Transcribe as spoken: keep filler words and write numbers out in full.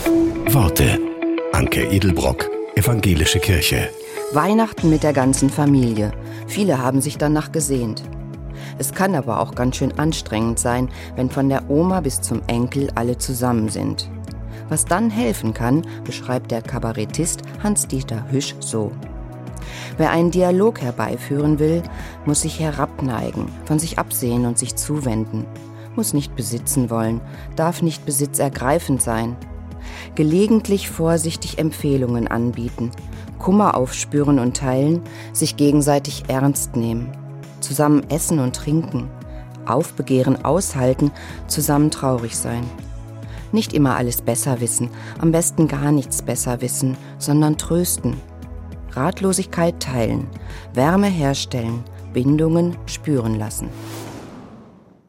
Worte. Anke Edelbrock, Evangelische Kirche. Weihnachten mit der ganzen Familie. Viele haben sich danach gesehnt. Es kann aber auch ganz schön anstrengend sein, wenn von der Oma bis zum Enkel alle zusammen sind. Was dann helfen kann, beschreibt der Kabarettist Hans-Dieter Hüsch so. Wer einen Dialog herbeiführen will, muss sich herabneigen, von sich absehen und sich zuwenden, muss nicht besitzen wollen, darf nicht besitzergreifend sein, gelegentlich vorsichtig Empfehlungen anbieten, Kummer aufspüren und teilen, sich gegenseitig ernst nehmen, zusammen essen und trinken, Aufbegehren aushalten, zusammen traurig sein. Nicht immer alles besser wissen, am besten gar nichts besser wissen, sondern trösten. Ratlosigkeit teilen, Wärme herstellen, Bindungen spüren lassen.